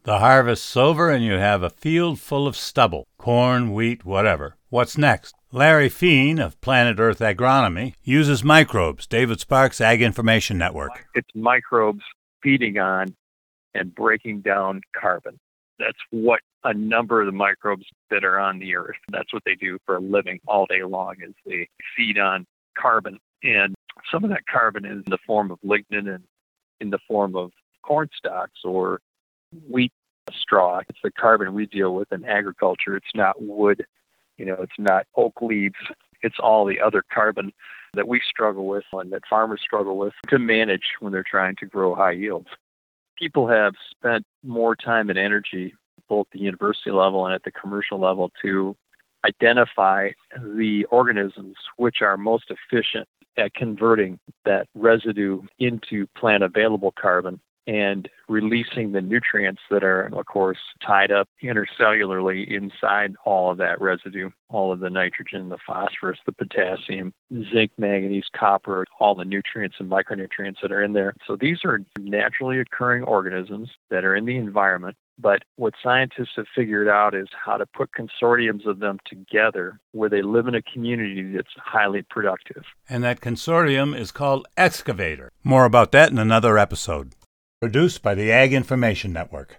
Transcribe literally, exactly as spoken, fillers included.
The harvest's over and you have a field full of stubble, corn, wheat, whatever. What's next? Larry Feen of Planet Earth Agronomy uses microbes, David Sparks' Ag Information Network. It's microbes feeding on and breaking down carbon. That's what a number of the microbes that are on the earth, that's what they do for a living all day long, is they feed on carbon. And some of that carbon is in the form of lignin and in the form of corn stalks or wheat straw. It's the carbon we deal with in agriculture. It's not wood, you know, it's not oak leaves. It's all the other carbon that we struggle with and that farmers struggle with to manage when they're trying to grow high yields. People have spent more time and energy, both at the university level and at the commercial level, to identify the organisms which are most efficient at converting that residue into plant-available carbon and releasing the nutrients that are, of course, tied up intercellularly inside all of that residue, all of the nitrogen, the phosphorus, the potassium, zinc, manganese, copper, all the nutrients and micronutrients that are in there. So these are naturally occurring organisms that are in the environment. But what scientists have figured out is how to put consortiums of them together where they live in a community that's highly productive. And that consortium is called Excavator. More about that in another episode. Produced by the Ag Information Network.